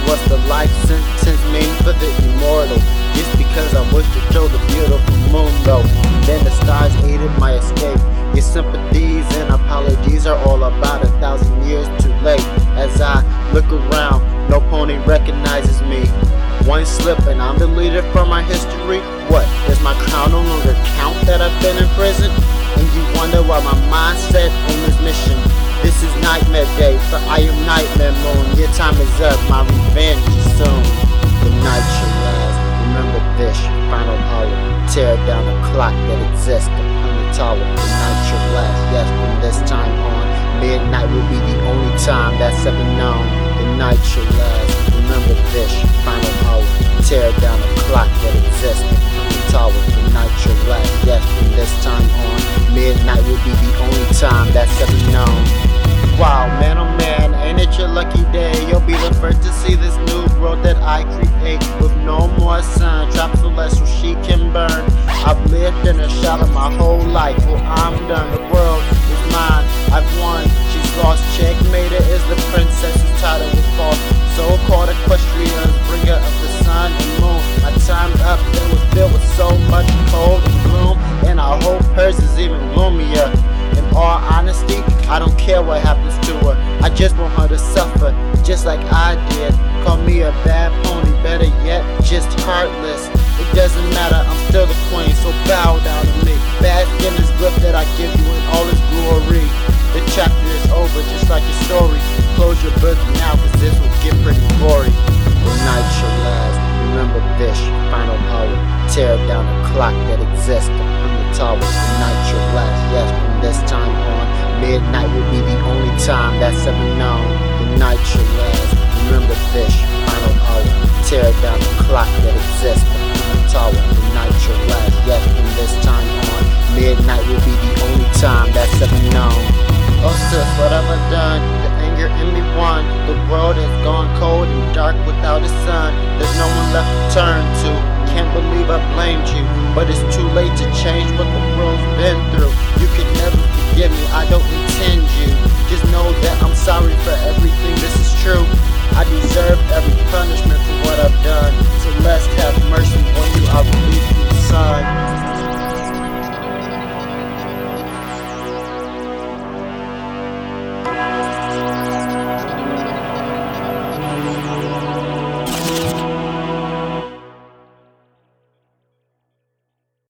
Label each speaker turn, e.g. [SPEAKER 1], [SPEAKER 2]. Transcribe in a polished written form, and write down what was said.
[SPEAKER 1] what's the life sentence mean for the immortal? Just because I wish to show the beautiful moon though. Then the stars aided my escape. Your sympathies and apologies are all about 1,000 years too late. As I look around, no pony recognizes me. One slip and I'm deleted from my history. What, does my crown no longer count that I've been in prison? And you wonder why my mindset on this mission. This is nightmare day, for I am nightmare moon. Your time is up, my revenge is soon. The night shall last, remember this, your final hour. Tear down the clock that exists upon the tower. The night shall last, yes, from this time on. Midnight will be the only time that's ever known. The night shall last, remember this, your final hour. Tear down the clock that exists upon the tower. The night shall last, yes, from this time on. Midnight will be the only time that's ever known. Wow, man, oh man, ain't it your lucky day? You'll be the first to see this new world that I create. With no more sun, trapped so less so she can burn. I've lived in a shadow my whole life, well I'm done. The world is mine, I've won, she's lost. Checkmated is the princess whose title was false. So-called equestrians, bringer of the sun and moon. My time up there was filled with so much cold and gloom, and I hope hers is even gloomier. In all honesty, I don't care what happens to her. I just want her to suffer, just like I did. Call me a bad pony, better yet, just heartless. It doesn't matter, I'm still the queen, so bow down to me. Bask in this gift that I give you in all its glory. The chapter is over, just like your story. Close your book now, cause this will get pretty gory. The night shall last, remember this, your final hour. Tear down the clock that exists upon the tower. The night shall last, yes, from this time on. Midnight will be the only time that's ever known. The night shall last, remember this, your final hour. Tear down the clock that exists upon the tower. The night shall last, yes, from this time on. Midnight will be the only time that's ever known. Oh sis, what have I done? The anger in me won. The world has gone cold and dark without a sun. There's no one left to turn to. Can't believe I blamed you, but it's too late to change what the world's been through. You can never forgive me, I don't intend you. Just know that I'm sorry for everything, this is true. I deserve everything.